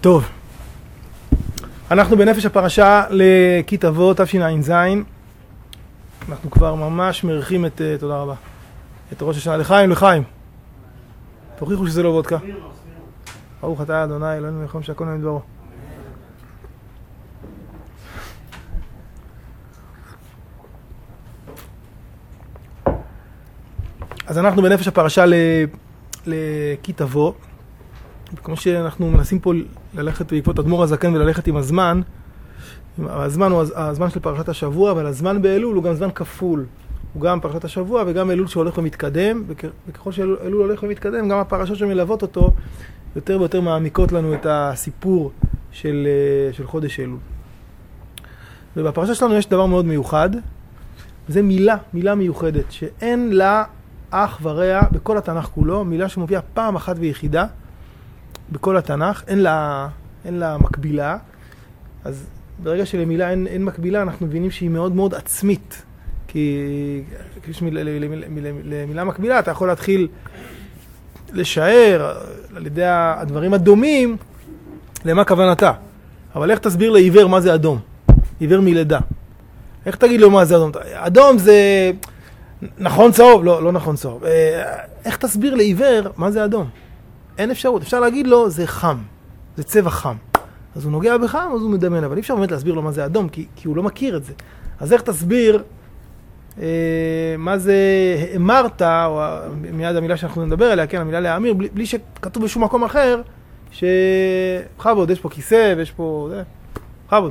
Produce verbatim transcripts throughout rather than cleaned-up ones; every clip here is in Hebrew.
טוב, אנחנו בנפש הפרשה לכי תבוא תשע"ז. אנחנו כבר ממש מריחים את, תודה רבה, את ראש השנה. לחיים, לחיים. תוכיחו שזה לא וודקה. ברוך אתה אדוני אלוהינו מלך העולם שהכל נהיה בדברו. אז אנחנו בנפש הפרשה לכי תבוא. כמו שאנחנו מנסים פה ללכת בעקבות אדמו"ר הזקן וללכת עם הזמן, הזמן הוא הזמן של פרשת השבוע, אבל הזמן באלול הוא גם זמן כפול. הוא גם פרשת השבוע וגם אלול שהולך ומתקדם, וככל שאלול הולך ומתקדם, גם הפרשות שמלוות אותו יותר ויותר מעמיקות לנו את הסיפור של, של חודש אלול. ובפרשה שלנו יש דבר מאוד מיוחד, זה מילה, מילה מיוחדת, שאין לה אח ורע בכל התנ"ך כולו, מילה שמופיעה פעם אחת ויחידה, בכל התנ"ך, אין לה, אין לה מקבילה. אז ברגע שלמילה אין, אין מקבילה, אנחנו מבינים שהיא מאוד מאוד עצמית. כי למילה מקבילה אתה יכול להתחיל לשער על ידי הדברים הדומים למה כוונתה. אבל איך תסביר לעיוור מה זה אדום? עיוור מלידה. איך תגיד לו מה זה אדום? אדום זה נכון צהוב? לא, לא נכון צהוב. איך תסביר לעיוור מה זה אדום? אין אפשרות. אפשר להגיד לו, זה חם. זה צבע חם. אז הוא נוגע בחם, אז הוא מדמיין. אבל אי אפשר באמת להסביר לו מה זה אדום, כי, כי הוא לא מכיר את זה. אז איך תסביר אה, מה זה האמרת, או מיד המילה שאנחנו נדבר עליה, כן, המילה להאמיר, בלי, בלי שכתוב בשום מקום אחר, שחבוד, יש פה כיסא, ויש פה, זה, חבוד.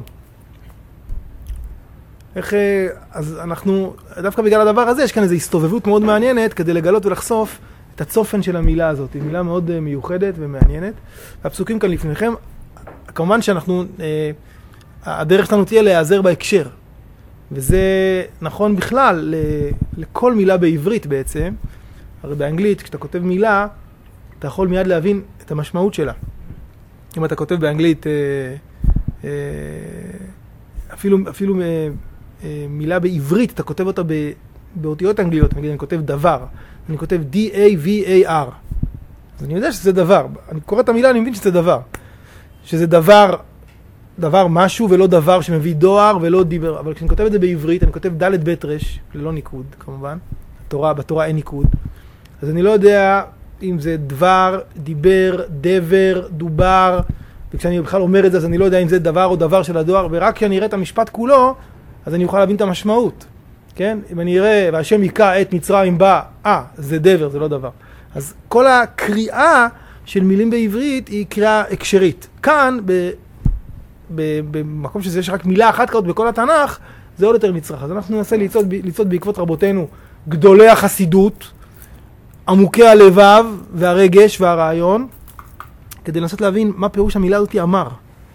איך, אז אנחנו, דווקא בגלל הדבר הזה, יש כאן איזו הסתובבות מאוד מעניינת, כדי לגלות ולחשוף את הצופן של המילה הזאת. היא מילה מאוד מיוחדת ומעניינת. והפסוקים כאן לפניכם, כמובן שאנחנו, אה, הדרך שלנו תהיה להיעזר בהקשר. וזה נכון בכלל ל, לכל מילה בעברית בעצם. הרי באנגלית, כשאתה כותב מילה, אתה יכול מיד להבין את המשמעות שלה. אם אתה כותב באנגלית, אה, אה, אפילו, אפילו אה, אה, מילה בעברית, אתה כותב אותה ב, באותיות אנגליות. נגיד, אני כותב דבר. אני כותב די איי וי איי אר. אז אני יודע שזה דבר. אני קורא את המילה, אני מבין שזה דבר. שזה דבר, דבר משהו ולא דבר שמביא דואר ולא דיבר. אבל כשאני כותב את זה בעברית, אני כותב ד' ב' ר', ללא ניקוד, כמובן. בתורה, בתורה אין ניקוד. אז אני לא יודע אם זה דבר, דיבר, דבר, דובר. וכשאני בכלל אומר את זה, אז אני לא יודע אם זה דבר או דבר של הדואר. ורק כשאני אראה את המשפט כולו, אז אני אוכל להבין את המשמעות. כן? אם אני אראה, והשם יקרא את מצרים בא, אה, זה דבר, זה לא דבר. אז כל הקריאה של מילים בעברית היא קריאה הקשרית. כאן, ב, ב, במקום שזה יש רק מילה אחת כאות בכל התנ"ך, זה עוד יותר נצרך. אז אנחנו ננסה ליצות, ליצות בעקבות רבותינו גדולי החסידות, עמוקי הלבב והרגש והרעיון, כדי לנסות להבין מה פירוש המילה הזאת אמר.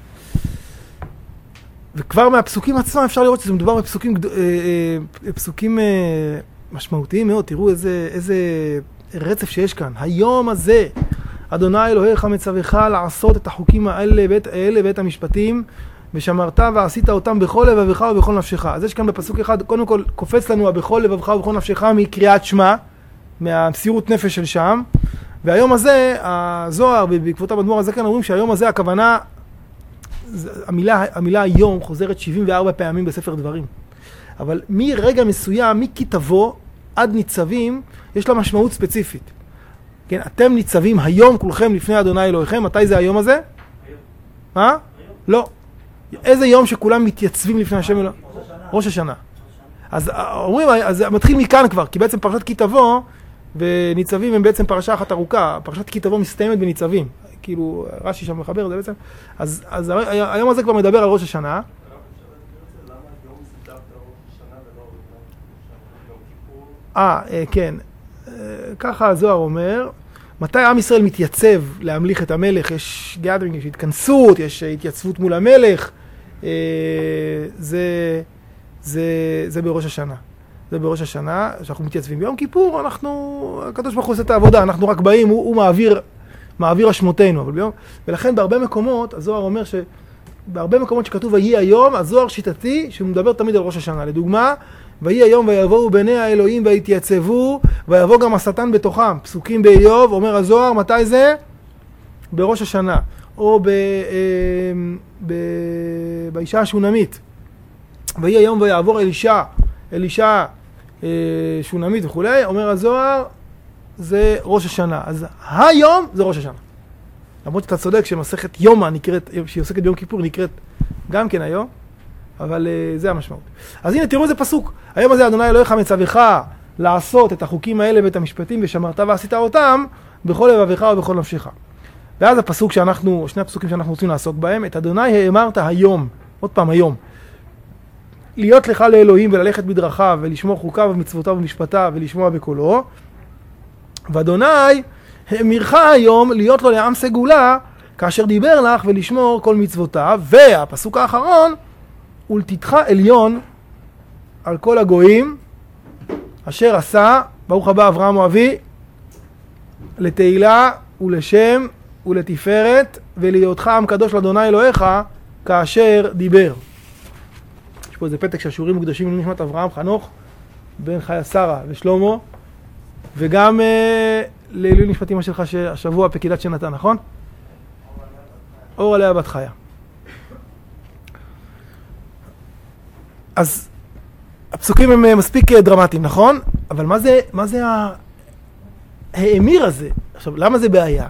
וכבר מהפסוקים עצמם אפשר לראות שזה מדובר בפסוקים, פסוקים משמעותיים מאוד. תראו איזה, איזה רצף שיש כאן. היום הזה, אדוני אלוהיך מצווך לעשות את החוקים האלה ואת האלה ואת המשפטים, ושמרת ועשית אותם בכל לבבך ובכל נפשך. אז יש כאן בפסוק אחד, קודם כל קופץ לנו בכל לבבך ובכל נפשך מקריאת שמע, מהמסירות נפש של שם. והיום הזה, הזוהר בעקבות אדמו"ר הזקן אומרים שהיום הזה הכוונה, המילה, המילה היום חוזרת שבעים וארבע פעמים בספר דברים. אבל מרגע מסוים, מכי תבוא עד ניצבים, יש לה משמעות ספציפית. כן, אתם ניצבים היום כולכם לפני אדוני אלוהיכם. מתי זה היום הזה? היום. מה? היום. לא. איזה יום שכולם מתייצבים לפני השם אלוהים? ראש השנה. ראש השנה. אז אומרים, אז מתחיל מכאן כבר, כי בעצם פרשת כי תבוא וניצבים הם בעצם פרשה אחת ארוכה. פרשת כי תבוא מסתיימת בניצבים. כאילו, רש"י שם מחבר, זה בעצם. אז, אז היום הזה כבר מדבר על ראש השנה. אה, כן. ככה הזוהר אומר, מתי עם ישראל מתייצב להמליך את המלך? יש גאדרינג, יש התכנסות, יש התייצבות מול המלך. זה, זה, זה בראש השנה. זה בראש השנה, שאנחנו מתייצבים. ביום כיפור, אנחנו, הקדוש ברוך הוא עושה את העבודה, אנחנו רק באים, הוא, הוא מעביר, מעביר אשמותינו. אבל ביום, ולכן בהרבה מקומות, הזוהר אומר שבהרבה מקומות שכתוב ויהי היום, הזוהר שיטתי, שהוא מדבר תמיד על ראש השנה. לדוגמה, ויהי היום ויבואו בני האלוהים והתייצבו, ויבוא גם השטן בתוכם. פסוקים באיוב, אומר הזוהר, מתי זה? בראש השנה, או ב, אה, ב, באישה השונמית, ויהי היום ויעבור אלישע, אלישע אה, שונמית וכולי, אומר הזוהר, זה ראש השנה. אז היום זה ראש השנה. למרות שאתה צודק שמסכת יומא נקראת, שהיא עוסקת ביום כיפור, נקראת גם כן היום, אבל uh, זה המשמעות. אז הנה, תראו איזה פסוק. היום הזה, אדוני אלוהיך מצווך לעשות את החוקים האלה ואת המשפטים, ושמרת ועשית אותם בכל לבבך ובכל נפשך. ואז הפסוק שאנחנו, שני הפסוקים שאנחנו רוצים לעסוק בהם, את אדוני האמרת היום, עוד פעם היום, להיות לך לאלוהים וללכת בדרכיו ולשמור חוקיו ומצוותיו ומשפטיו ולשמוע בקולו, ואדוני האמירך היום להיות לו לעם סגולה, כאשר דיבר לך ולשמור כל מצוותיו. והפסוק האחרון, ולתתך עליון על כל הגויים, אשר עשה, ברוך הבא אברהם אוהבי, לתהילה ולשם ולתפארת, ולהיותך עם קדוש לאדוני אלוהיך, כאשר דיבר. יש פה איזה פתק שהשיעורים מוקדשים לנשמת אברהם, חנוך, בן חיה שרה ושלמה, וגם אה, לעילוי נשמת אמא שלך שהשבוע פקידת שנתן, נכון? אור עליה בת חיה. אז הפסוקים הם מספיק דרמטיים, נכון? אבל מה זה, מה זה האמיר הזה? עכשיו, למה זה בעיה?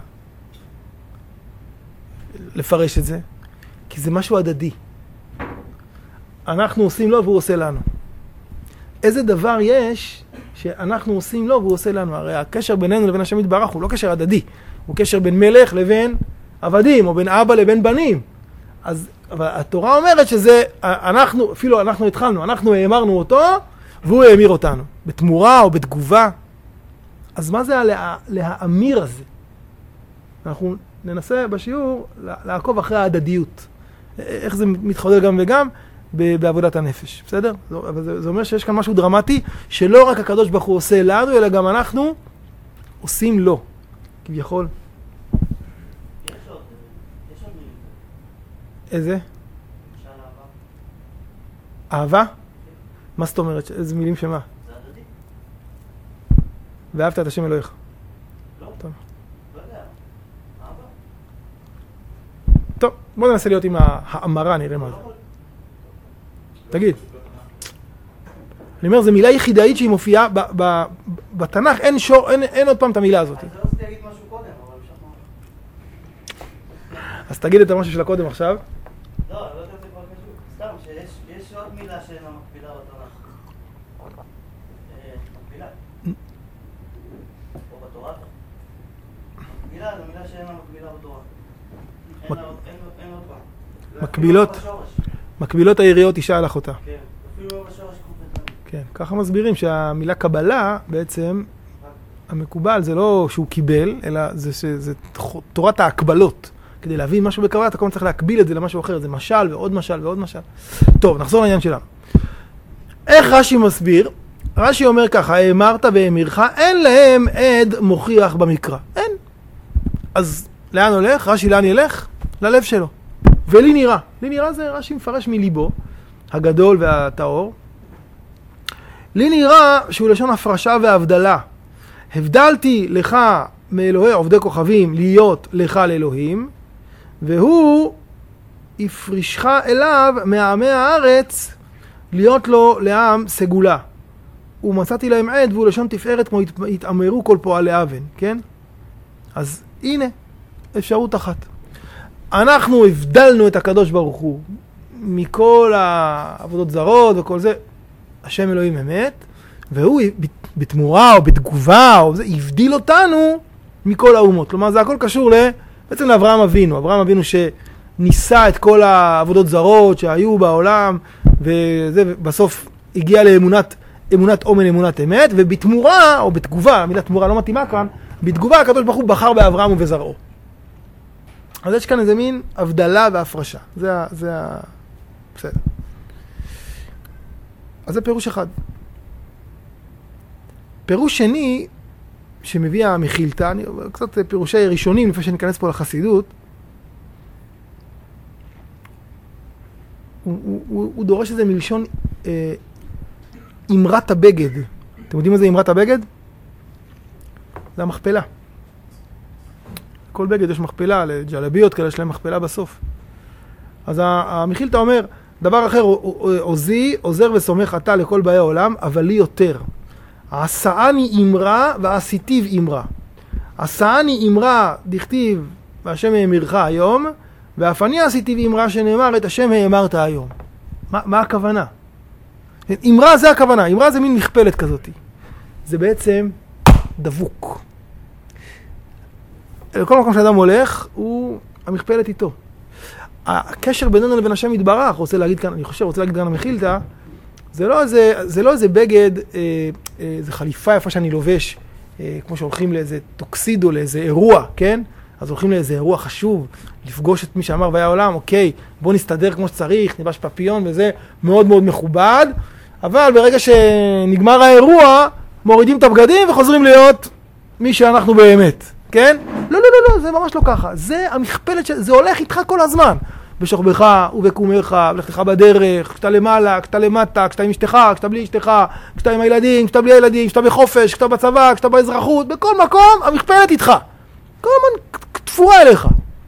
לפרש את זה? כי זה משהו הדדי. אנחנו עושים לו והוא עושה לנו. איזה דבר יש שאנחנו עושים לו והוא עושה לנו? הרי הקשר בינינו לבין השם יתברך הוא לא קשר הדדי. הוא קשר בין מלך לבין עבדים, או בין אבא לבין בנים. אז אבל התורה אומרת שזה, אנחנו, אפילו אנחנו התחלנו, אנחנו האמרנו אותו, והוא האמיר אותנו. בתמורה או בתגובה. אז מה זה הלה, להאמיר הזה? אנחנו ננסה בשיעור לעקוב אחרי ההדדיות. איך זה מתחולל גם וגם בעבודת הנפש. בסדר? אבל זה, זה אומר שיש כאן משהו דרמטי, שלא רק הקדוש ברוך הוא עושה לנו, אלא גם אנחנו עושים לו. כביכול. איזה? אהבה? מה זאת אומרת? איזה מילים שמה? זה הדדי. ואהבת את השם אלוהיך. לא. טוב. לא יודע. אהבה. טוב, בוא ננסה להיות עם האמרה, נראה מה זה. תגיד. אני אומר, זו מילה יחידאית שהיא מופיעה בתנ"ך, אין שור, אין עוד פעם את המילה הזאת. אני לא רציתי להגיד משהו קודם, אבל משכנע. אז תגיד את המשהו של הקודם עכשיו. לא, לא יודעת זה כבר קשור. סתם, שיש עוד מילה שאינה מקבילה בתנ"ך. מקבילה. או בתורה. מקבילה זו מילה שאינה מקבילה בתורה. אין עוד פעם. מקבילות? מקבילות העיריות אישה על אחותה. כן, אפילו לא בשורש קופטן. כן, ככה מסבירים שהמילה קבלה בעצם, המקובל זה לא שהוא קיבל, אלא זה, זה תורת ההקבלות. כדי להבין משהו בקבלה, אתה כל צריך להקביל את זה למשהו אחר, זה משל ועוד משל ועוד משל. טוב, נחזור לעניין שלנו. איך רש"י מסביר? רש"י אומר ככה, האמרת והאמירך, אין להם עד מוכיח במקרא. אין. אז לאן הולך? רש"י לאן ילך? ללב שלו. ולי נראה. לי נראה זה רש"י מפרש מליבו, הגדול והטהור. לי נראה שהוא לשון הפרשה והבדלה. הבדלתי לך מאלוהי עובדי כוכבים להיות לך לאלוהים, והוא הפרישך אליו מעמי הארץ להיות לו לעם סגולה. ומצאתי להם עד והוא לשון תפארת כמו התאמרו כל פועלי אבן, כן? אז הנה, אפשרות אחת. אנחנו הבדלנו את הקדוש ברוך הוא מכל העבודות זרות וכל זה. השם אלוהים אמת, והוא בתמורה או בתגובה או זה, הבדיל אותנו מכל האומות. כלומר, זה הכל קשור ל... בעצם לאברהם אבינו. אברהם אבינו שניסה את כל העבודות זרות שהיו בעולם, וזה בסוף הגיע לאמונת אמונת אומן, אמונת אמת, ובתמורה, או בתגובה, המילה תמורה לא מתאימה כאן, בתגובה הקדוש ברוך הוא בחר באברהם ובזרעו. אז יש כאן איזה מין הבדלה והפרשה. זה ה... זה ה... בסדר. אז זה פירוש אחד. פירוש שני, שמביא המחילתא, אני קצת פירושי ראשונים, לפני שניכנס פה לחסידות, הוא, הוא, הוא, הוא דורש איזה מלשון אה, אמרת הבגד. אתם יודעים מה זה אמרת הבגד? זה המכפלה. כל לכל בגד יש מכפלה, לג'לביות כאלה יש להם מכפלה בסוף. אז המחילתא אומר, דבר אחר, עוזי, עוזר וסומך אתה לכל באי העולם, אבל לי יותר. עשאני אמרה ועשיתיו אמרה. עשאני אמרה דכתיב והשם האמירך היום, ואף אני עשיתיו אמרה שנאמר את השם האמרת היום. מה, מה הכוונה? אמרה זה הכוונה, אמרה זה מין מכפלת כזאת. זה בעצם דבוק. לכל מקום שאדם הולך, הוא המכפלת איתו. הקשר בינינו לבין השם יתברך, רוצה להגיד כאן, אני חושב, רוצה להגיד כאן המחילתא, זה לא איזה, זה לא איזה בגד, אה, אה, זה חליפה יפה שאני לובש, אה, כמו שהולכים לאיזה טוקסידו, לאיזה אירוע, כן? אז הולכים לאיזה אירוע חשוב, לפגוש את מי שאמר והיה עולם, אוקיי, בוא נסתדר כמו שצריך, נלבש פפיון וזה מאוד מאוד מכובד, אבל ברגע שנגמר האירוע, מורידים את הבגדים וחוזרים להיות מי שאנחנו באמת, כן? לא, לא, לא, לא, זה ממש לא ככה. זה המכפלת, ש... זה הולך איתך כל הזמן. בשוכבך ובקומך, בלכתך בדרך, כשאתה למעלה, כשאתה למטה, כשאתה עם אשתך, כשאתה בלי אשתך, כשאתה עם הילדים, כשאתה בלי הילדים, כשאתה בחופש, כשאתה בצבא, כשאתה באזרחות, בכל מקום המכפלת איתך. כל הזמן תפורה אליך.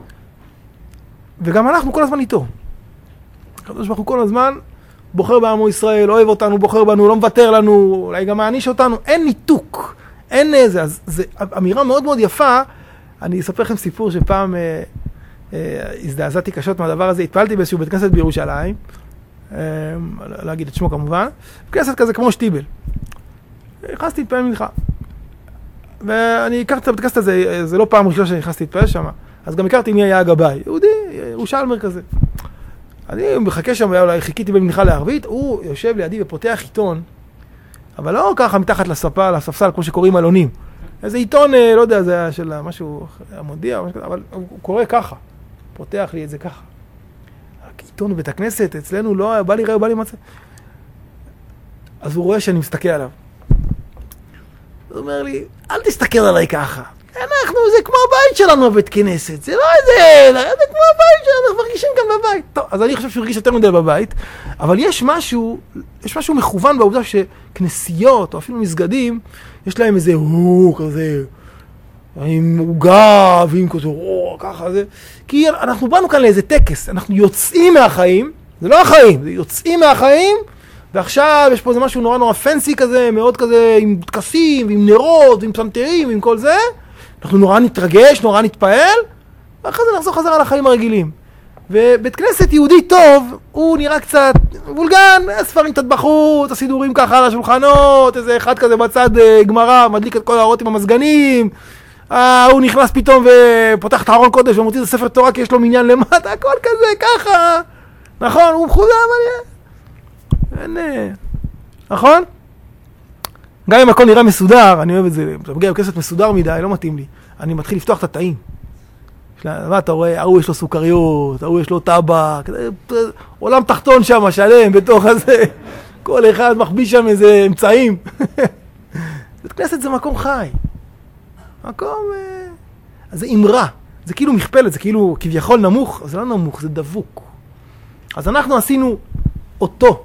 וגם אנחנו כל הזמן איתו. הקדוש ברוך הוא כל הזמן בוחר בעמו ישראל, אוהב אותנו, בוחר בנו, לא מוותר לנו, אולי גם מעניש אותנו. אין ניתוק, אין איזה. אז זו אמירה מאוד מאוד יפה. אני אספר לכם סיפור שפעם אה, אה, הזדעזעתי קשות מהדבר הזה. התפעלתי באיזשהו בית כנסת בירושלים, אה, לא אגיד את שמו כמובן, כנסת כזה כמו שטיבל. נכנסתי להתפעל מנחה. ואני הכרתי את הבית כנסת הזה, זה לא פעם ראשונה שנכנסתי להתפעל שם, אז גם הכרתי מי היה הגבאי, יהודי, ירושלמר כזה. אני מחכה שם, אולי חיכיתי במנחה לערבית, הוא יושב לידי ופותח עיתון, אבל לא ככה מתחת לספה, לספסל, כמו שקוראים אלונים. איזה עיתון, לא יודע, זה היה של משהו, המודיע, אבל הוא קורא ככה, פותח לי את זה ככה. עיתון בבית הכנסת, אצלנו לא, בא לי ראה, בא לי מצא. אז הוא רואה שאני מסתכל עליו. הוא אומר לי, אל תסתכל עליי ככה. אנחנו, זה כמו הבית שלנו בבית כנסת. זה לא איזה, זה כמו הבית שלנו, אנחנו מרגישים כאן בבית. טוב, אז אני חושב שהוא הרגיש יותר מדי בבית, אבל יש משהו, יש משהו מכוון בעובדה שכנסיות, או אפילו מסגדים, יש להם איזה הו, כזה, עם עוגה, ועם כזה, או, ככה, זה. כי אנחנו באנו כאן לאיזה טקס, אנחנו יוצאים מהחיים, זה לא החיים, זה יוצאים מהחיים, ועכשיו יש פה איזה משהו נורא נורא פנסי כזה, מאוד כזה, עם דקסים, ועם נרות, ועם פסנתרים, ועם כל זה. אנחנו נורא נתרגש, נורא נתפעל, ואחרי זה נחזור חזרה לחיים הרגילים. ובית כנסת יהודי טוב, הוא נראה קצת וולגן, ספרים קצת בחוץ, הסידורים ככה על השולחנות, איזה אחד כזה בצד גמרא, מדליק את כל האורות עם המזגנים, אה, הוא נכנס פתאום ופותח את הארון קודש ומוציא את הספר תורה כי יש לו מניין למטה, הכל כזה, ככה. נכון, הוא מחוזה, אבל אין, נכון? גם אם הכל נראה מסודר, אני אוהב את זה, אתה מגיע בכסת מסודר מדי, לא מתאים לי. אני מתחיל לפתוח את התאים. מה אתה רואה? ההוא יש לו סוכריות, ההוא יש לו טבק, עולם תחתון שם, שלם, בתוך הזה. כל אחד מחביא שם איזה אמצעים. בית כנסת זה מקום חי. מקום... אז זה אמרה. זה כאילו מכפלת, זה כאילו כביכול נמוך, זה לא נמוך, זה דבוק. אז אנחנו עשינו אותו.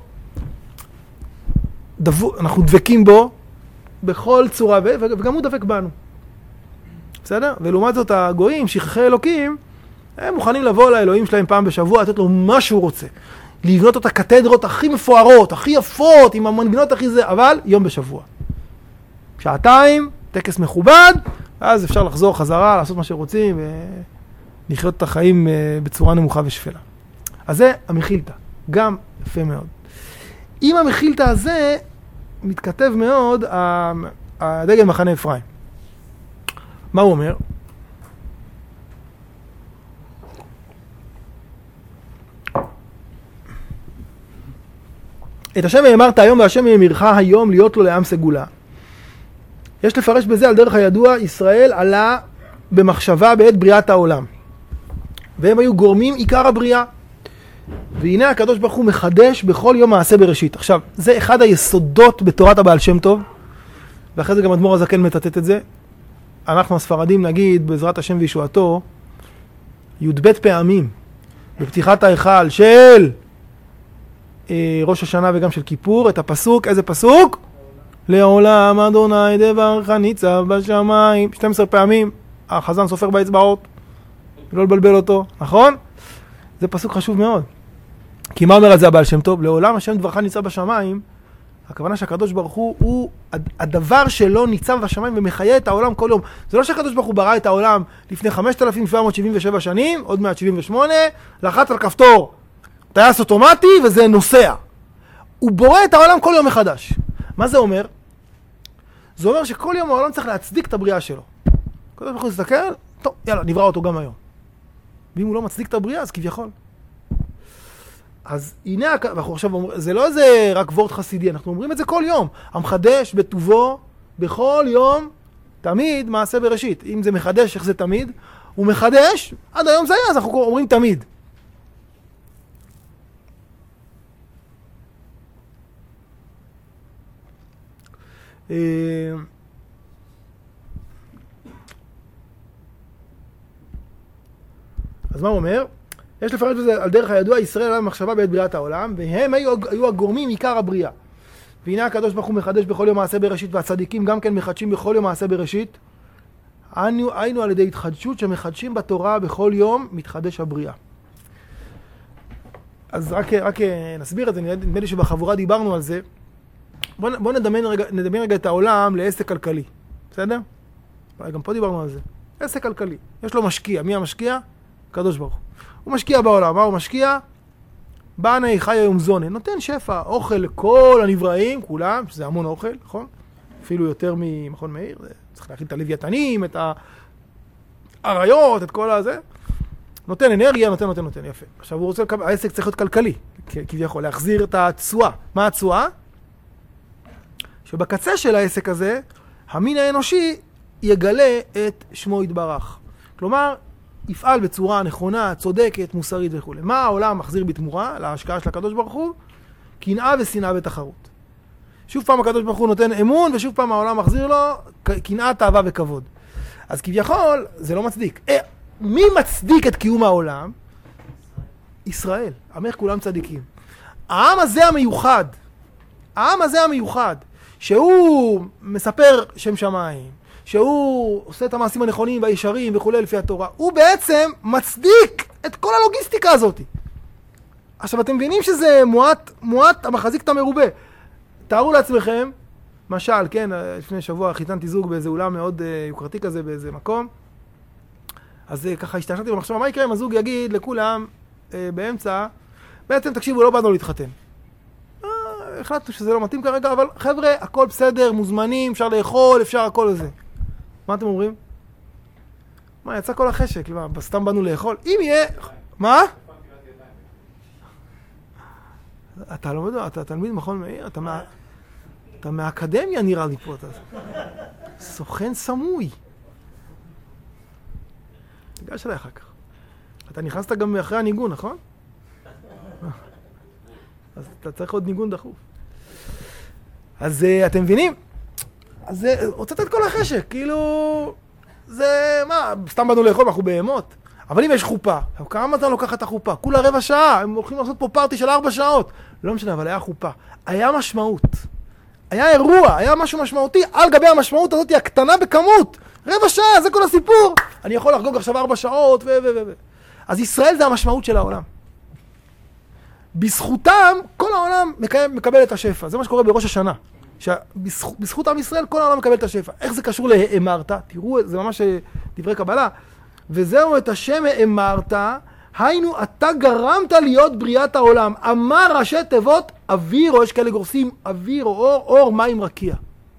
דבוק, אנחנו דבקים בו בכל צורה, וגם הוא דבק בנו. בסדר? ולעומת זאת הגויים, שכחי אלוקים, הם מוכנים לבוא לאלוהים שלהם פעם בשבוע, לתת לו מה שהוא רוצה. לבנות את הקתדרות הכי מפוארות, הכי יפות, עם המנגנות הכי זה, אבל יום בשבוע. שעתיים, טקס מכובד, ואז אפשר לחזור חזרה, לעשות מה שרוצים, ולחיות את החיים בצורה נמוכה ושפלה. אז זה המחילתא, גם יפה מאוד. עם המחילתא הזה, מתכתב מאוד הדגל מחנה אפרים. מה הוא אומר? את השם האמרת היום והשם האמירך היום להיות לו לעם סגולה. יש לפרש בזה על דרך הידוע, ישראל עלה במחשבה בעת בריאת העולם. והם היו גורמים עיקר הבריאה. והנה הקדוש ברוך הוא מחדש בכל יום מעשה בראשית. עכשיו, זה אחד היסודות בתורת הבעל שם טוב, ואחרי זה גם אדמו"ר הזקן מצטט את זה. אנחנו הספרדים נגיד בעזרת השם וישועתו, י"ב פעמים בפתיחת ההיכל של אה, ראש השנה וגם של כיפור, את הפסוק, איזה פסוק? לעולם אדוני דברך ניצב בשמיים, שתים עשרה פעמים, החזן סופר באצבעות. לא לבלבל אותו, נכון? זה פסוק חשוב מאוד. כי מה אומר על זה הבעל שם טוב? לעולם השם דברך ניצב בשמיים, הכוונה שהקדוש ברוך הוא, הוא הדבר שלו ניצב בשמיים ומחיה את העולם כל יום. זה לא שהקדוש ברוך הוא ברא את העולם לפני חמשת אלפים שבע מאות שבעים ושבע שנים, עוד מאה שבעים ושמונה, לחץ על כפתור, טייס אוטומטי וזה נוסע. הוא בורא את העולם כל יום מחדש. מה זה אומר? זה אומר שכל יום העולם צריך להצדיק את הבריאה שלו. הקדוש ברוך הוא יסתכל, טוב, יאללה, נברא אותו גם היום. ואם הוא לא מצדיק את הבריאה, אז כביכול. אז הנה, ואנחנו עכשיו אומרים, זה לא איזה רק וורט חסידי, אנחנו אומרים את זה כל יום. המחדש בטובו, בכל יום, תמיד מעשה בראשית. אם זה מחדש, איך זה תמיד? הוא מחדש, עד היום זה היה, אז אנחנו אומרים תמיד. אז מה הוא אומר? יש לפרש בזה על דרך הידוע ישראל עליו מחשבה בעת בריאת העולם, והם היו, היו הגורמים עיקר הבריאה. והנה הקדוש ברוך הוא מחדש בכל יום מעשה בראשית, והצדיקים גם כן מחדשים בכל יום מעשה בראשית. היינו, היינו על ידי התחדשות שמחדשים בתורה בכל יום מתחדש הבריאה. אז רק, רק נסביר את זה, נדמה לי שבחבורה דיברנו על זה. בוא, בוא נדמיין רגע, נדמיין רגע את העולם לעסק כלכלי, בסדר? גם פה דיברנו על זה. עסק כלכלי. יש לו משקיע. מי המשקיע? הקדוש ברוך הוא. הוא משקיע בעולם. מה הוא משקיע? בני חי היום זונה. נותן שפע, אוכל לכל הנבראים, כולם, שזה המון אוכל, נכון? אפילו יותר ממכון מאיר. צריך להכין את הלוויתנים, את האריות, את כל הזה. נותן אנרגיה, נותן, נותן, נותן. יפה. עכשיו הוא רוצה, העסק צריך להיות כלכלי. כביכול, להחזיר את התשואה. מה התשואה? שבקצה של העסק הזה, המין האנושי יגלה את שמו יתברך. כלומר, יפעל בצורה נכונה, צודקת, מוסרית וכו'. מה העולם מחזיר בתמורה להשקעה של הקדוש ברוך הוא? קנאה ושנאה ותחרות. שוב פעם הקדוש ברוך הוא נותן אמון, ושוב פעם העולם מחזיר לו קנאה, תאווה וכבוד. אז כביכול, זה לא מצדיק. אה, מי מצדיק את קיום העולם? ישראל. עמך כולם צדיקים. העם הזה המיוחד, העם הזה המיוחד, שהוא מספר שם שמיים, שהוא עושה את המעשים הנכונים והישרים וכו' לפי התורה, הוא בעצם מצדיק את כל הלוגיסטיקה הזאת. עכשיו אתם מבינים שזה מועט, מועט המחזיק את המרובה. תארו לעצמכם, משל, כן, לפני שבוע חיתנתי זוג באיזה אולם מאוד uh, יוקרתי כזה באיזה מקום, אז uh, ככה השתשנתי במחשבה, מה יקרה אם הזוג יגיד לכולם uh, באמצע, בעצם תקשיבו, לא באנו להתחתן. החלטנו שזה לא מתאים כרגע, אבל חבר'ה, הכל בסדר, מוזמנים, אפשר לאכול, אפשר הכל לזה. מה אתם אומרים? מה, יצא כל החשק, מה, סתם באנו לאכול? אם יהיה... מה? אתה לא יודע, אתה תלמיד מכון מאיר, אתה מה... אתה מהאקדמיה נראה לי פה, אתה... סוכן סמוי. תיגש אליי אחר כך. אתה נכנסת גם אחרי הניגון, נכון? אז אתה צריך עוד ניגון דחוף. אז uh, אתם מבינים? אז uh, הוצאת את כל החשק, כאילו... זה מה, סתם באנו לאכול, אנחנו בהמות. אבל אם יש חופה, כמה אתה לוקח את החופה? כולה רבע שעה, הם הולכים לעשות פה פארטי של ארבע שעות. לא משנה, אבל היה חופה. היה משמעות. היה אירוע, היה משהו משמעותי, על גבי המשמעות הזאת היא הקטנה בכמות. רבע שעה, זה כל הסיפור. אני יכול לחגוג עכשיו ארבע שעות ו... ו... ו... אז ישראל זה המשמעות של העולם. בזכותם, כל העולם מקבל, מקבל את השפע. זה מה שקורה בראש השנה. שבזכות, בזכות עם ישראל, כל העולם מקבל את השפע. איך זה קשור להאמרת? תראו, זה ממש דברי קבלה. וזהו את השם האמרת, היינו, אתה גרמת להיות בריאת העולם. אמר ראשי תיבות, אוויר, או יש כאלה גורסים, אוויר או אור, אור מים רקיע.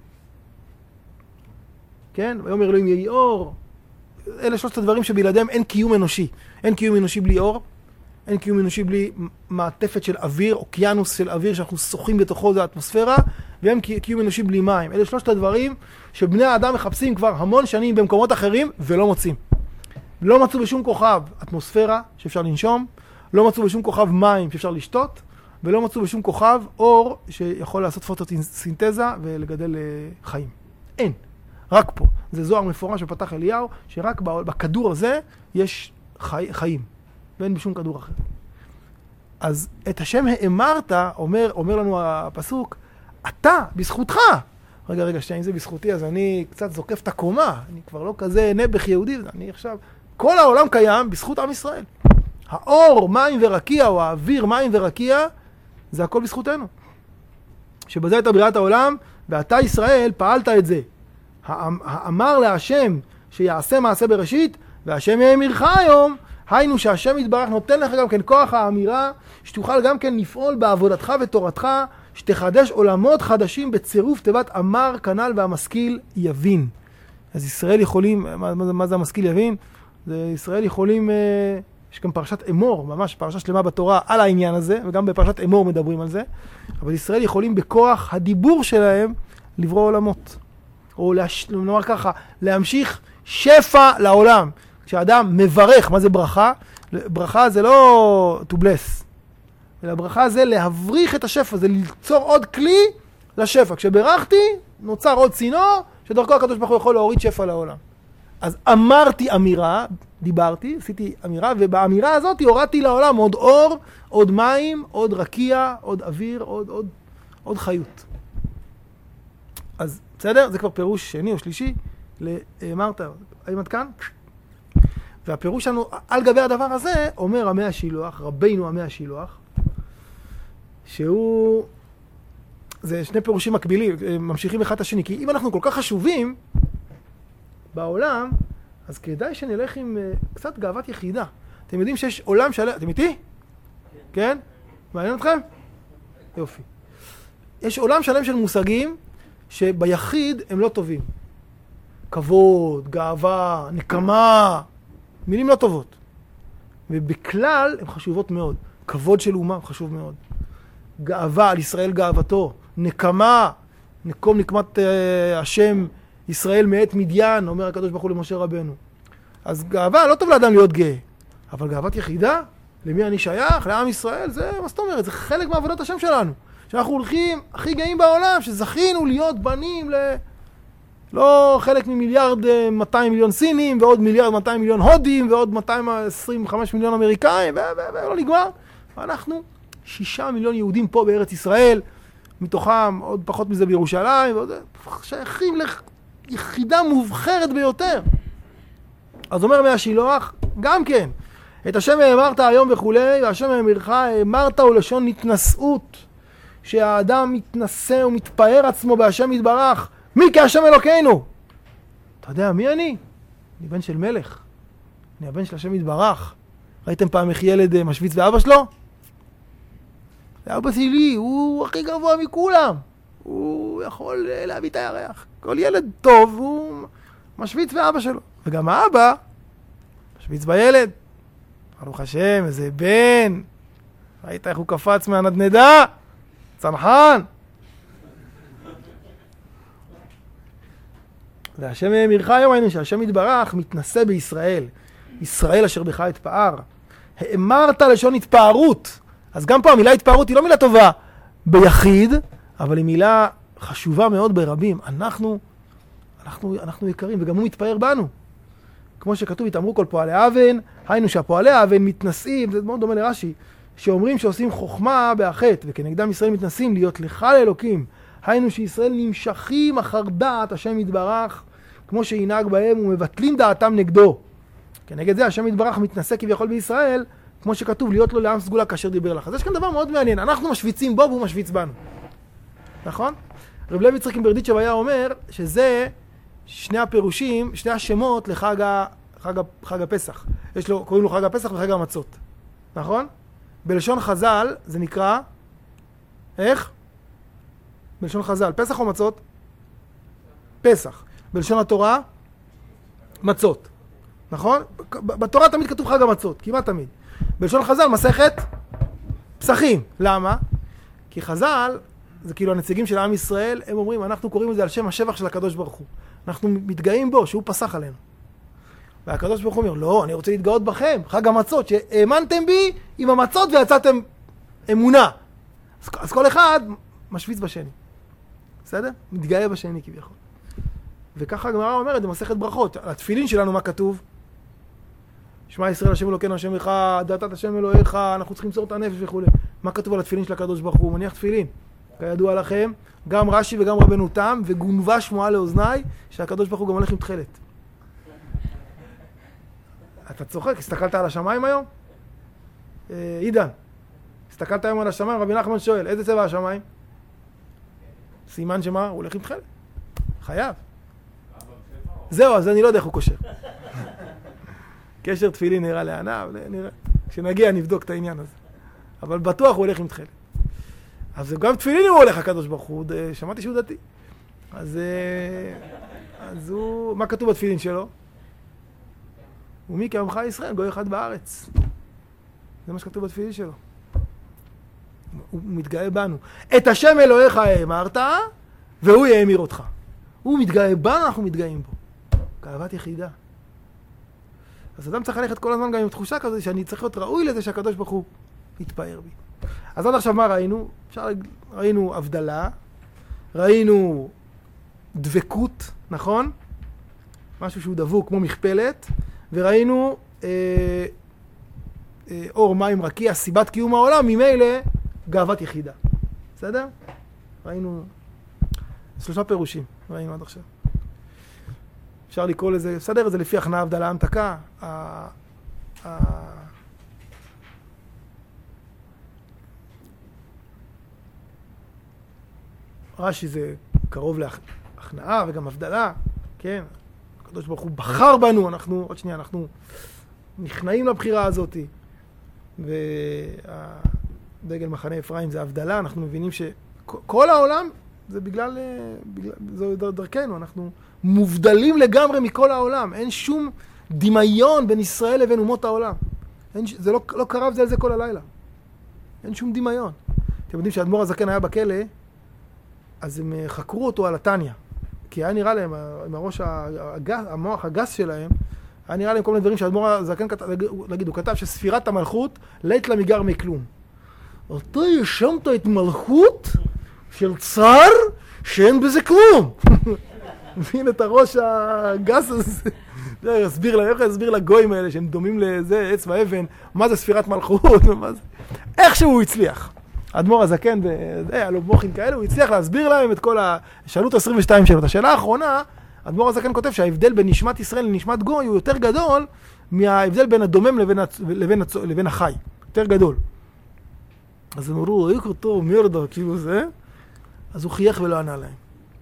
כן? ויאמר אלוהים יהי אור. אלה שלושת הדברים שבלעדיהם אין קיום אנושי. אין קיום אנושי בלי אור. אין קיום אנושי בלי מעטפת של אוויר, אוקיינוס של אוויר שאנחנו שוחים בתוכו, זה האטמוספירה, ואין קיום אנושי בלי מים. אלה שלושת הדברים שבני האדם מחפשים כבר המון שנים במקומות אחרים ולא מוצאים. לא מצאו בשום כוכב אטמוספירה שאפשר לנשום, לא מצאו בשום כוכב מים שאפשר לשתות, ולא מצאו בשום כוכב אור שיכול לעשות פוטוסינתזה ולגדל חיים. אין. רק פה. זה זוהר מפורש בפתח אליהו, שרק בכדור הזה יש חי, חיים. ואין בשום כדור אחר. אז את השם האמרת, אומר, אומר לנו הפסוק, אתה, בזכותך. רגע, רגע, שתי, אם זה בזכותי, אז אני קצת זוקף את הקומה. אני כבר לא כזה נבח יהודי, אני עכשיו כל העולם קיים בזכות עם ישראל. האור, מים ורקיע, או האוויר, מים ורקיע, זה הכל בזכותנו. שבזה הייתה בריאת העולם, ואתה ישראל פעלת את זה. האמר להשם שיעשה מעשה בראשית, והשם יאמירך היום, היינו שהשם יתברך נותן לך גם כן כוח האמירה, שתוכל גם כן לפעול בעבודתך ותורתך, שתחדש עולמות חדשים בצירוף תיבת אמר כנ"ל והמשכיל יבין. אז ישראל יכולים, מה, מה, מה זה המשכיל יבין? זה ישראל יכולים, אה, יש גם פרשת אמור, ממש פרשה שלמה בתורה על העניין הזה, וגם בפרשת אמור מדברים על זה, אבל ישראל יכולים בכוח הדיבור שלהם לברוא עולמות. או להש... נאמר ככה, להמשיך שפע לעולם. כשאדם מברך, מה זה ברכה? ברכה זה לא to bless, אלא ברכה זה להבריך את השפע, זה ליצור עוד כלי לשפע. כשברכתי, נוצר עוד צינור, שדרכו הקדוש ברוך הוא יכול להוריד שפע לעולם. אז אמרתי אמירה, דיברתי, עשיתי אמירה, ובאמירה הזאת הורדתי לעולם עוד אור, עוד מים, עוד רקיע, עוד אוויר, עוד, עוד, עוד חיות. אז בסדר? זה כבר פירוש שני או שלישי לאמרת. האם עד כאן? והפירוש שלנו על גבי הדבר הזה אומר עמי השילוח, רבינו עמי השילוח, שהוא, זה שני פירושים מקבילים, ממשיכים אחד את השני, כי אם אנחנו כל כך חשובים בעולם, אז כדאי שנלך עם uh, קצת גאוות יחידה. אתם יודעים שיש עולם שלם, אתם איתי? כן? מעניין אתכם? יופי. יש עולם שלם של מושגים שביחיד הם לא טובים. כבוד, גאווה, נקמה, מילים לא טובות. ובכלל הן חשובות מאוד. כבוד של אומה חשוב מאוד. גאווה על ישראל גאוותו. נקמה, נקום נקמת uh, השם ישראל מאת מדיין, אומר הקדוש ברוך הוא למשה רבנו. אז גאווה, לא טוב לאדם להיות גאה. אבל גאוות יחידה, למי אני שייך? לעם ישראל, זה מה זאת אומרת? זה חלק מעבודת השם שלנו. שאנחנו הולכים הכי גאים בעולם, שזכינו להיות בנים ל... לא חלק ממיליארד מאתיים מיליון סינים, ועוד מיליארד מאתיים מיליון הודים, ועוד מאתיים עשרים וחמישה מיליון אמריקאים, ולא נגמר. ואנחנו שישה מיליון יהודים פה בארץ ישראל, מתוכם עוד פחות מזה בירושלים, ועוד... שייכים ליחידה מובחרת ביותר. אז אומר מהשילוח, גם כן, את השם האמרת היום וכולי, והשם האמרך האמרת הוא לשון התנשאות, שהאדם מתנשא ומתפאר עצמו בהשם יתברך, מי כהשם אלוקינו? אתה יודע מי אני? אני בן של מלך, אני הבן של השם יתברך. ראיתם פעם איך ילד משוויץ באבא שלו? אבא שלי, הוא הכי גבוה מכולם, הוא יכול להביא את הירח. כל ילד טוב הוא משוויץ באבא שלו, וגם האבא משוויץ בילד. ברוך השם, איזה בן, ראית איך הוא קפץ מהנדנדה, צנחן. והשם האמרך היום היינו שהשם יתברך מתנשא בישראל, ישראל אשר בך התפאר. האמרת לשון התפארות. אז גם פה המילה התפארות היא לא מילה טובה ביחיד, אבל היא מילה חשובה מאוד ברבים. אנחנו, אנחנו, אנחנו יקרים, וגם הוא מתפאר בנו. כמו שכתוב, התאמרו כל פועלי אבן, היינו שהפועלי אבן מתנשאים, זה מאוד דומה לרש"י, שאומרים שעושים חוכמה באחת, וכנגדם ישראל מתנסים להיות לך לאלוקים. היינו שישראל נמשכים אחר דעת השם יתברך, כמו שינהג בהם, ומבטלים דעתם נגדו. כנגד זה השם יתברך מתנשא כביכול בישראל, כמו שכתוב, להיות לו לעם סגולה כאשר דיבר לך. אז יש כאן דבר מאוד מעניין, אנחנו משוויצים בו והוא משוויץ בנו. נכון? רב לוי יצחק מברדיצ'ב היה אומר שזה שני הפירושים, שני השמות לחג ה, חג, חג הפסח. יש לו, קוראים לו חג הפסח וחג המצות. נכון? בלשון חז"ל זה נקרא, איך? בלשון חז"ל, פסח או מצות? פסח. בלשון התורה, מצות. נכון? בתורה תמיד כתוב חג המצות, כמעט תמיד. בלשון חז"ל, מסכת פסחים. למה? כי חז"ל, זה כאילו הנציגים של עם ישראל, הם אומרים, אנחנו קוראים את זה על שם השבח של הקדוש ברוך הוא. אנחנו מתגאים בו, שהוא פסח עלינו. והקדוש ברוך הוא אומר, לא, אני רוצה להתגאות בכם, חג המצות, שהאמנתם בי עם המצות ויצאתם אמונה. אז, אז כל אחד משוויץ בשני. בסדר? מתגאה בשני כביכול. וככה הגמרא אומרת, במסכת ברכות, על התפילין שלנו מה כתוב? שמע ישראל השם אלוקינו השם אחד, דעתת השם אלוהיך, אנחנו צריכים למסור את הנפש וכו'. מה כתוב על התפילין של הקדוש ברוך הוא? הוא מניח תפילין. כידוע לכם, גם רש"י וגם רבנו תם, וגונבה שמועה לאוזניי, שהקדוש ברוך הוא גם הולך עם תכלת. אתה צוחק, הסתכלת על השמיים היום? אה, עידן, הסתכלת היום על השמיים, רבי נחמן שואל, איזה צבע השמיים? סימן שמה? הוא הולך עם תכלת. חייב. זהו, אז אני לא יודע איך הוא קושר. קשר תפילין נראה לעיניו, נראה. כשנגיע נבדוק את העניין הזה. אבל בטוח הוא הולך עם תכלת. אז גם תפילין הוא הולך הקדוש ברוך הוא, שמעתי שהוא דתי. אז, אז הוא, מה כתוב בתפילין שלו? ומי כעמך ישראל, גוי אחד בארץ. זה מה שכתוב בתפילין שלו. הוא מתגאה בנו. את השם אלוהיך האמרת, והוא יאמיר אותך. הוא מתגאה בנו, אנחנו מתגאים בו. כאהבת יחידה. אז אדם צריך ללכת כל הזמן גם עם תחושה כזאת, שאני צריך להיות ראוי לזה שהקדוש ברוך הוא יתפאר בי. אז עד עכשיו מה ראינו? אפשר, ראינו הבדלה, ראינו דבקות, נכון? משהו שהוא דבוק כמו מכפלת, וראינו אה, אה, אור מים רקיע, סיבת קיום העולם, ממילא גאוות יחידה. בסדר? ראינו שלושה פירושים, ראינו עד עכשיו. אפשר לקרוא לזה, בסדר, את זה לפי הכנעה, הבדלה, המתקה. ה... ה... רש"י זה קרוב להכנעה וגם הבדלה, כן? הקדוש ברוך הוא בחר בנו, אנחנו, עוד שנייה, אנחנו נכנעים לבחירה הזאת. והדגל מחנה אפרים זה הבדלה, אנחנו מבינים שכל העולם זה בגלל, בגלל זו דרכנו, אנחנו מובדלים לגמרי מכל העולם, אין שום דמיון בין ישראל לבין אומות העולם. אין, זה לא, לא קרב זה על זה כל הלילה. אין שום דמיון. אתם יודעים שהאדמו"ר הזקן היה בכלא, אז הם חקרו אותו על התניא. כי היה נראה להם, עם הראש הגס, המוח הגס שלהם, היה נראה להם כל מיני דברים שהאדמו"ר הזקן כתב, להגיד, הוא כתב שספירת המלכות לית לה מגר מכלום. אתה ישמת את מלכות של צר שאין בזה כלום. מבין את הראש הגס הזה. יסביר לה, איך יסביר לגויים האלה שהם דומים לזה, עץ ואבן, מה זה ספירת מלכות, מה זה. איכשהו הוא הצליח. האדמו"ר הזקן, היה לו מוחים כאלה, הוא הצליח להסביר להם את כל ה... שאלות עשרים ושתיים שאלות. השאלה האחרונה, האדמו"ר הזקן כותב שההבדל בין נשמת ישראל לנשמת גוי הוא יותר גדול מההבדל בין הדומם לבין, הצ... לבין, הצ... לבין החי. יותר גדול. אז הם אמרו, איקו טוב, מרדה, כאילו זה. אז הוא חייך ולא ענה להם.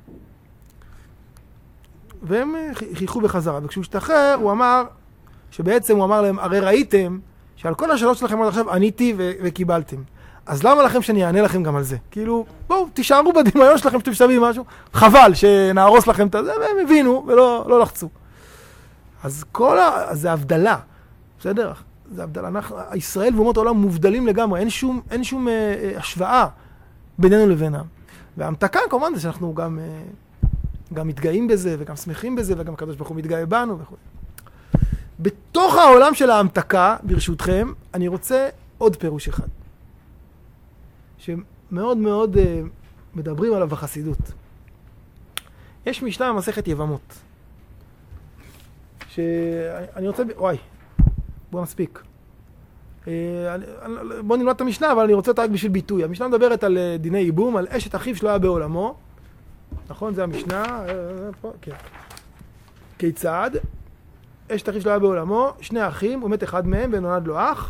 והם חייכו בחזרה. וכשהוא השתחרר, הוא אמר, שבעצם הוא אמר להם, הרי ראיתם שעל כל השאלות שלכם עד עכשיו עניתי ו... וקיבלתם. אז למה לכם שאני אענה לכם גם על זה? כאילו, בואו, תישארו בדמיון שלכם שאתם שווים משהו. חבל שנהרוס לכם את זה, והם הבינו ולא לא לחצו. אז כל ה... אז זה הבדלה. בסדר? זה הבדלה. אנחנו, ישראל ואומות העולם מובדלים לגמרי. אין שום, אין שום אה, אה, השוואה בינינו לבינם. והמתקה, כמובן, זה שאנחנו גם, אה, גם מתגאים בזה, וגם שמחים בזה, וגם הקדוש ברוך הוא מתגאה בנו וכו'. בתוך העולם של ההמתקה, ברשותכם, אני רוצה עוד פירוש אחד. שמאוד מאוד uh, מדברים עליו בחסידות. יש משנה במסכת יבמות. שאני רוצה... וואי, בוא נספיק. Uh, בוא נלמד את המשנה, אבל אני רוצה אותה רק בשביל ביטוי. המשנה מדברת על uh, דיני ייבום, על אשת אחיו שלא היה בעולמו. נכון? זה המשנה. Uh, פה, כן. כיצד? אשת אחיו שלא היה בעולמו, שני אחים, הוא מת אחד מהם ונולד לו אח.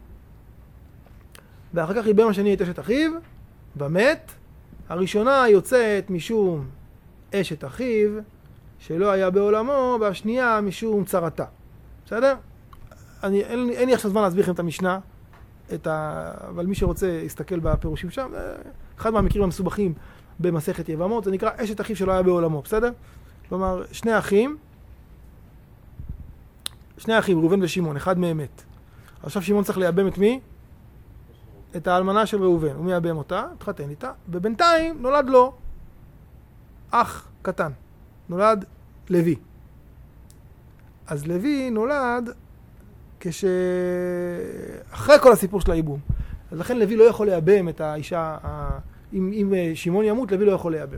ואחר כך ייבם השני את אשת אחיו, ומת. הראשונה יוצאת משום אשת אחיו, שלא היה בעולמו, והשנייה משום צרתה. בסדר? אני, אין, אין לי עכשיו זמן להסביר לכם את המשנה, את ה... אבל מי שרוצה יסתכל בפירושים שם, אחד מהמקרים המסובכים במסכת יבמות, זה נקרא אשת אחיו שלא היה בעולמו, בסדר? כלומר, שני אחים, שני אחים, ראובן ושמעון, אחד מהם מת. עכשיו שמעון צריך לייבם את מי? את האלמנה של ראובן, הוא מייבם אותה, התחתן איתה, ובינתיים נולד לו אח קטן, נולד לוי. אז לוי נולד כש... אחרי כל הסיפור של הייבום. אז לכן לוי לא יכול לייבם את האישה, אם, אם שמעון ימות, לוי לא יכול לייבם.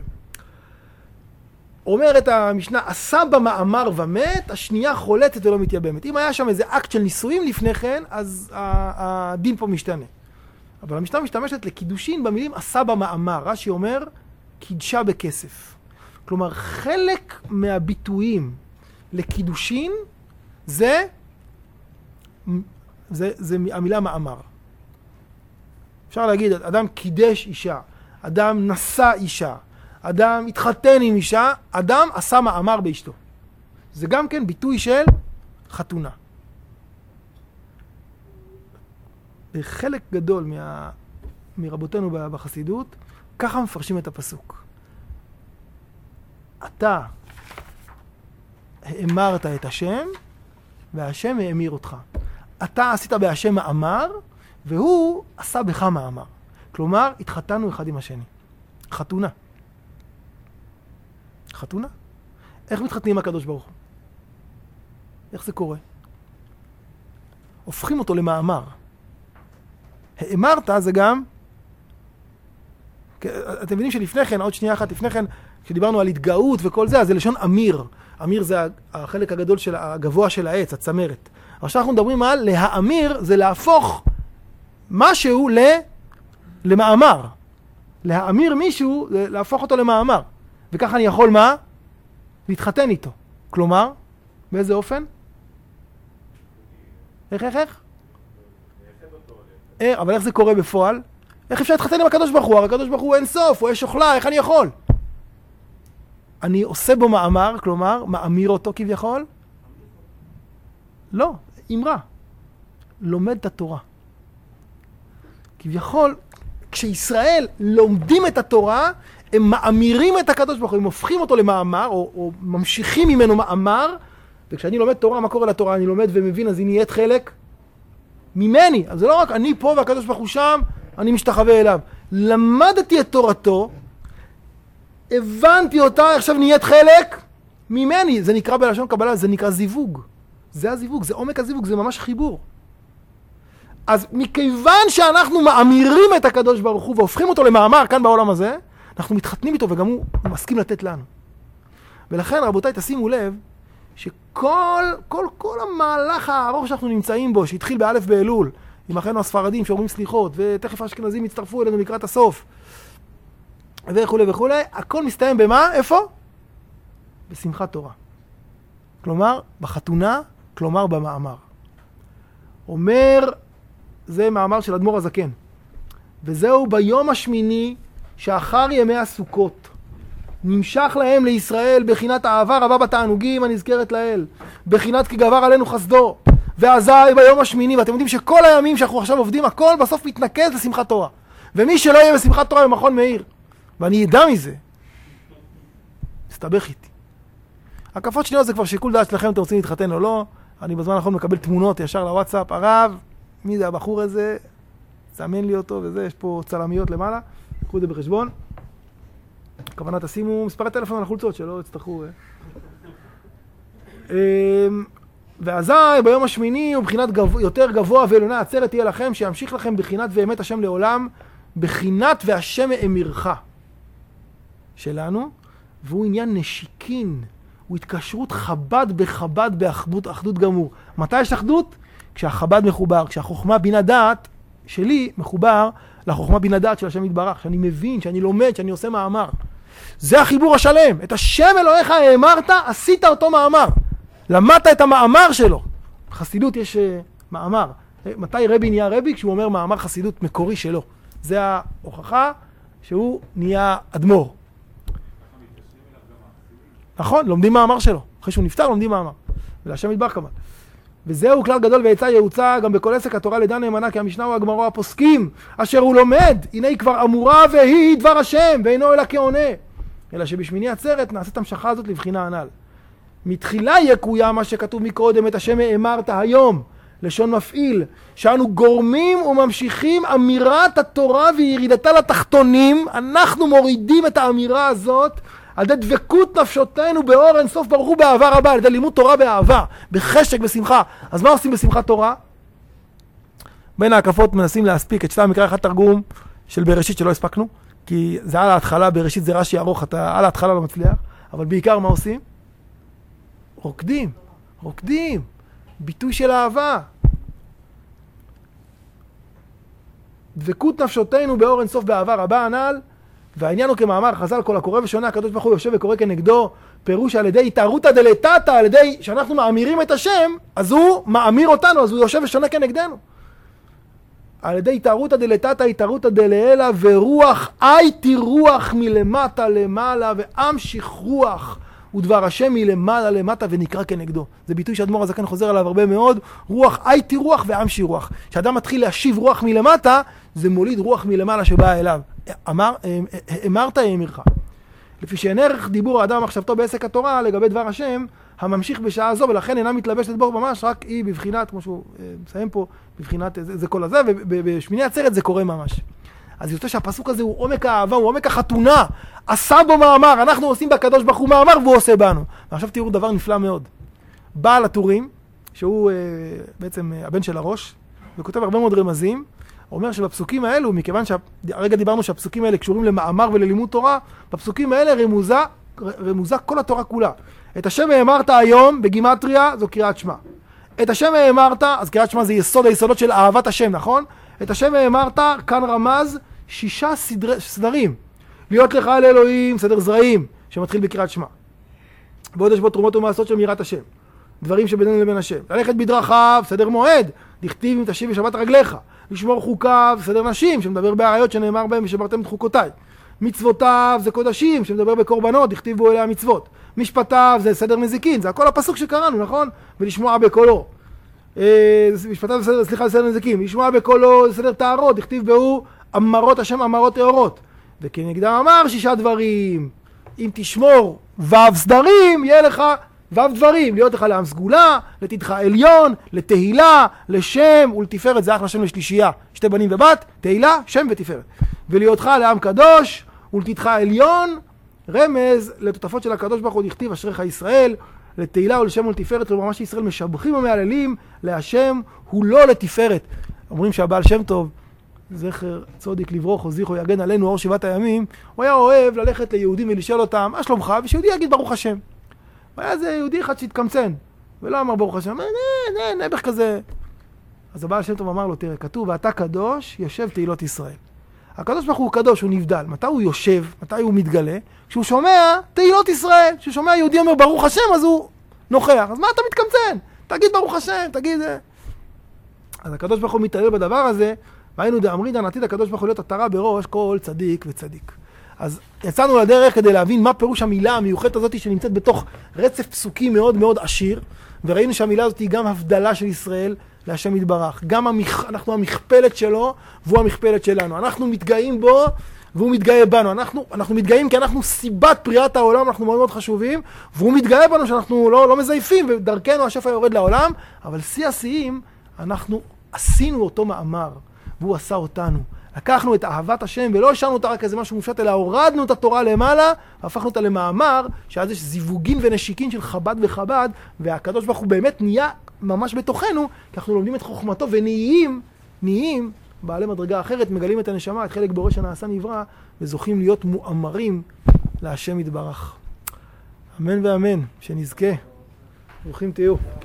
אומרת המשנה, עשה במאמר ומת, השנייה חולצת ולא מתייבמת. אם היה שם איזה אקט של נישואים לפני כן, אז הדין פה משתנה. אבל המשנה משתמשת לקידושין במילים עשה במאמר. רש"י אומר, קידשה בכסף. כלומר, חלק מהביטויים לקידושין זה זה, זה המילה מאמר. אפשר להגיד, אדם קידש אישה, אדם נשא אישה, אדם התחתן עם אישה, אדם עשה מאמר באשתו. זה גם כן ביטוי של חתונה. בחלק גדול מה, מרבותינו בחסידות, ככה מפרשים את הפסוק. אתה האמרת את השם, והשם האמיר אותך. אתה עשית בהשם מאמר, והוא עשה בך מאמר. כלומר, התחתנו אחד עם השני. חתונה. חתונה? איך מתחתנים הקדוש ברוך הוא? איך זה קורה? הופכים אותו למאמר. האמרת זה גם, אתם מבינים שלפני כן, עוד שנייה אחת לפני כן, כשדיברנו על התגאות וכל זה, אז זה לשון אמיר. אמיר זה החלק הגדול של, הגבוה של העץ, הצמרת. עכשיו אנחנו מדברים על להאמיר, זה להפוך משהו ל, למאמר. להאמיר מישהו, זה להפוך אותו למאמר. וככה אני יכול מה? להתחתן איתו. כלומר, באיזה אופן? איך, איך, איך? אה, אבל איך זה קורה בפועל? איך אפשר להתחתן עם הקדוש ברוך הוא? הקדוש ברוך הוא אין סוף, הוא יש אוכלה, איך אני יכול? אני עושה בו מאמר, כלומר, מאמיר אותו כביכול? לא, אמרה. לומד את התורה. כביכול, כשישראל לומדים את התורה, הם מאמירים את הקדוש ברוך הוא, הם הופכים אותו למאמר, או, או ממשיכים ממנו מאמר, וכשאני לומד תורה, מה קורה לתורה? אני לומד ומבין, אז היא נהיית חלק ממני. אז זה לא רק אני פה והקדוש ברוך הוא שם, אני משתחווה אליו. למדתי את תורתו, הבנתי אותה, עכשיו נהיית חלק ממני. זה נקרא בלשון קבלה, זה נקרא זיווג. זה הזיווג, זה עומק הזיווג, זה ממש חיבור. אז מכיוון שאנחנו מאמירים את הקדוש ברוך הוא והופכים אותו למאמר כאן בעולם הזה, אנחנו מתחתנים איתו וגם הוא מסכים לתת לנו. ולכן רבותיי, תשימו לב שכל כל, כל המהלך הארוך שאנחנו נמצאים בו, שהתחיל באלף באלול, עם אחינו הספרדים שאומרים סליחות, ותכף האשכנזים יצטרפו אלינו לקראת הסוף, וכו' וכו', הכל מסתיים במה? איפה? בשמחת תורה. כלומר, בחתונה, כלומר במאמר. אומר, זה מאמר של אדמו"ר הזקן, וזהו ביום השמיני שאחר ימי הסוכות. נמשך להם לישראל בחינת אהבה רבה בתענוגים הנזכרת לאל, בחינת כי גבר עלינו חסדו, ואזי ביום השמיני, ואתם יודעים שכל הימים שאנחנו עכשיו עובדים, הכל בסוף מתנקז לשמחת תורה. ומי שלא יהיה בשמחת תורה במכון מאיר, ואני ידע מזה, מסתבך איתי. הקפות שניות זה כבר שיקול דעת שלכם, אתם רוצים להתחתן או לא. אני בזמן האחרון מקבל תמונות ישר לוואטסאפ, הרב, מי זה הבחור הזה? סמן לי אותו וזה, יש פה צלמיות למעלה, קחו את זה בחשבון. הכוונה תשימו מספרי טלפון על החולצות, שלא יצטרכו. ואזי ביום השמיני ובחינת גבוה, יותר גבוה ועליונה עצרת תהיה לכם, שימשיך לכם בחינת ואמת השם לעולם, בחינת והשם האמירך שלנו, והוא עניין נשיקין, הוא התקשרות חב"ד בחב"ד באחדות, אחדות גמור. מתי יש אחדות? כשהחב"ד מחובר, כשהחוכמה בינה דעת שלי מחובר לחוכמה בינה דעת של השם יתברך, שאני מבין, שאני לומד, שאני עושה מאמר. זה החיבור השלם. את השם אלוהיך האמרת, עשית אותו מאמר. למדת את המאמר שלו. בחסידות יש uh, מאמר. מתי רבי נהיה רבי? כשהוא אומר מאמר חסידות מקורי שלו. זה ההוכחה שהוא נהיה אדמו"ר. נכון, לומדים מאמר שלו. אחרי שהוא נפטר, לומדים מאמר. ולהשם יתברך כמובן. וזהו כלל גדול ועצה יעוצה גם בכל עסק התורה לדע נאמנה, כי המשנה והגמרא הפוסקים אשר הוא לומד, הנה היא כבר אמורה והיא דבר השם, ואינו אלא כעונה. אלא שבשמיני עצרת נעשית המשכה הזאת לבחינה הנ"ל. מתחילה יקוים מה שכתוב מקודם, את השם האמרת היום, לשון מפעיל, שאנו גורמים וממשיכים אמירת התורה וירידתה לתחתונים. אנחנו מורידים את האמירה הזאת על ידי דבקות נפשותנו באור אין סוף ברוך הוא באהבה רבה, על ידי לימוד תורה באהבה, בחשק, בשמחה. אז מה עושים בשמחת תורה? בין ההקפות מנסים להספיק את שתי המקרא, אחד תרגום של בראשית שלא הספקנו, כי זה על ההתחלה, בראשית זה רש"י ארוך, אתה על ההתחלה לא מצליח, אבל בעיקר מה עושים? רוקדים, רוקדים, ביטוי של אהבה. דבקות נפשותנו באור אין סוף באהבה רבה הנ"ל, והעניין הוא כמאמר חז"ל, כל הקורא ושונה, הקדוש ברוך הוא יושב וקורא כנגדו, פירוש על ידי התארותא דלתתא, על ידי שאנחנו מאמירים את השם, אז הוא מאמיר אותנו, אז הוא יושב ושונה כנגדנו. על ידי התארותא דלתתא, התארותא דלעילא, ורוח, הייתי רוח מלמטה למעלה, ואמשיך רוח, ודבר השם מלמעלה למטה ונקרא כנגדו. זה ביטוי שאדמו"ר הזקן חוזר עליו הרבה מאוד, רוח, הייתי רוח ואמשי רוח. כשאדם מתחיל להשיב רוח מלמטה, זה מוליד רוח מלמעלה שבאה אליו. אמר, אמרת האמירך. לפי שאין ערך דיבור האדם מחשבתו בעסק התורה לגבי דבר השם, הממשיך בשעה זו, ולכן אינה מתלבשת בור ממש, רק היא בבחינת, כמו שהוא מסיים פה, בבחינת זה, זה כל הזה, ובשמיני עצרת זה קורה ממש. אז יוצא שהפסוק הזה הוא עומק האהבה, הוא עומק החתונה. עשה בו מאמר, אנחנו עושים בקדוש ברוך הוא מאמר, והוא עושה בנו. ועכשיו תראו דבר נפלא מאוד. בעל הטורים, שהוא אה, בעצם אה, הבן של הראש, וכותב הרבה מאוד רמזים, אומר שבפסוקים האלו, מכיוון שהרגע דיברנו שהפסוקים האלה קשורים למאמר וללימוד תורה, בפסוקים האלה רמוזה, רמוזה כל התורה כולה. את השם האמרת היום בגימטריה, זו קריאת שמע. את השם האמרת, אז קריאת שמע זה יסוד היסודות של אהבת השם, נכון? את השם האמרת, כאן רמז, שישה סדר, סדרים. להיות לך על אלוהים, סדר זרעים, שמתחיל בקריאת שמע. בעוד יש בו תרומות ומעשות של מירת השם. דברים שבינינו לבין השם. ללכת בדרכיו, סדר מועד, דכתיב אם תשיב בשבת רגליך. לשמור חוקיו, סדר נשים, שמדבר בעריות שנאמר בהם ושברתם את חוקותיי. מצוותיו זה קודשים, שמדבר בקורבנות, דכתיב בו אלה המצוות. משפטיו זה סדר נזיקין, זה הכל הפסוק שקראנו, נכון? ולשמוע בקולו. משפטיו זה סדר, סליחה, סדר נזיקים. לשמוע בקולו זה סדר טהרות, דכתיב בו אמרות השם אמרות טהורות. וכנגדם אמר שישה דברים. אם תשמור ו' סדרים, יהיה לך ו' דברים. להיות לך לעם סגולה, לתדך עליון, לתהילה, לשם ולתפארת. זה אחלה שם לשלישייה. שתי בנים ובת, תהילה, שם ותפארת. ולהיותך לעם קדוש ולתדך עליון, רמז לתותפות של הקדוש ברוך הוא דכתיב אשריך ישראל, לתהילה ולשם ולתפארת. כלומר, מה שישראל משבחים ומהללים להשם הוא לא לתפארת. אומרים שהבעל שם טוב, זכר צודיק לברוך או זכרו יגן עלינו אור שבעת הימים, הוא היה אוהב ללכת ליהודים ולשאול אותם, מה שלומך? ושיהודי יגיד ברוך השם. והיה איזה יהודי אחד שהתקמצן, ולא אמר ברוך השם, נה, נה, נבח כזה. אז הבעל שם טוב אמר לו, תראה, כתוב, ואתה קדוש, יושב תהילות ישראל. הקדוש ברוך הוא קדוש, הוא נבדל. מתי הוא יושב? מתי הוא מתגלה? כשהוא שומע תהילות ישראל. כשהוא שומע יהודי אומר ברוך השם, אז הוא נוכח. אז מה אתה מתקמצן? תגיד ברוך השם, תגיד... אז הקדוש ברוך הוא מתעלל בדבר הזה, והיינו דאמרינן עתיד הקדוש ברוך הוא להיות עטרה בראש כל צדיק וצדיק. אז יצאנו לדרך כדי להבין מה פירוש המילה המיוחדת הזאת שנמצאת בתוך רצף פסוקים מאוד מאוד עשיר, וראינו שהמילה הזאת היא גם הבדלה של ישראל להשם יתברך. גם המכ... אנחנו המכפלת שלו והוא המכפלת שלנו. אנחנו מתגאים בו והוא מתגאה בנו. אנחנו, אנחנו מתגאים כי אנחנו סיבת פריאת העולם, אנחנו מאוד מאוד חשובים, והוא מתגאה בנו שאנחנו לא, לא מזייפים, ודרכנו השפע יורד לעולם, אבל שיא השיאים, אנחנו עשינו אותו מאמר, והוא עשה אותנו. לקחנו את אהבת השם ולא השארנו אותה רק איזה משהו מופשט, אלא הורדנו את התורה למעלה, והפכנו אותה למאמר, שאז יש זיווגים ונשיקין של חב"ד וחב"ד, והקדוש ברוך הוא באמת נהיה ממש בתוכנו, כי אנחנו לומדים את חוכמתו ונהיים, נהיים בעלי מדרגה אחרת, מגלים את הנשמה, את חלק בורא שנעשה נברא, וזוכים להיות מואמרים להשם יתברך. אמן ואמן, שנזכה. ברוכים תהיו.